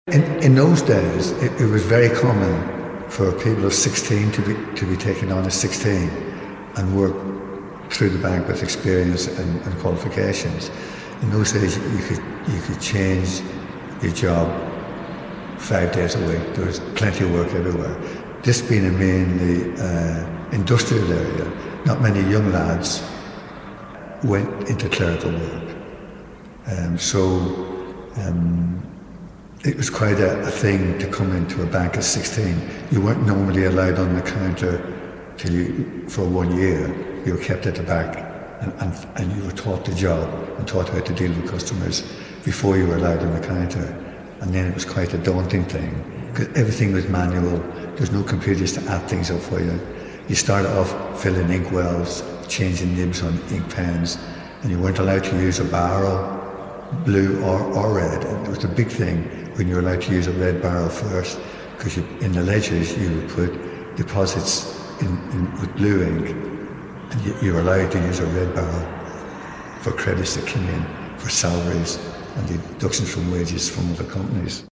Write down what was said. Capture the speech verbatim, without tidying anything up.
In, in those days, it, it was very common for people of sixteen to be to be taken on at sixteen and work through the bank with experience and, and qualifications. In those days, you could you could change your job five days a week. There was plenty of work everywhere. This being a mainly uh, industrial area, not many young lads went into clerical work. Um, so. Um, It was quite a, a thing to come into a bank at sixteen. You weren't normally allowed on the counter till you, for one year. You were kept at the back and, and, and you were taught the job and taught how to deal with customers before you were allowed on the counter. And then it was quite a daunting thing because everything was manual. There's no computers to add things up for you. You started off filling ink wells, changing nibs on ink pens, and you weren't allowed to use a barrel, blue or, or red. And it was a big thing when you were allowed to use a red barrel first, because in the ledgers you would put deposits in, in, with blue ink, and you, you were allowed to use a red barrel for credits that came in for salaries and deductions from wages from other companies.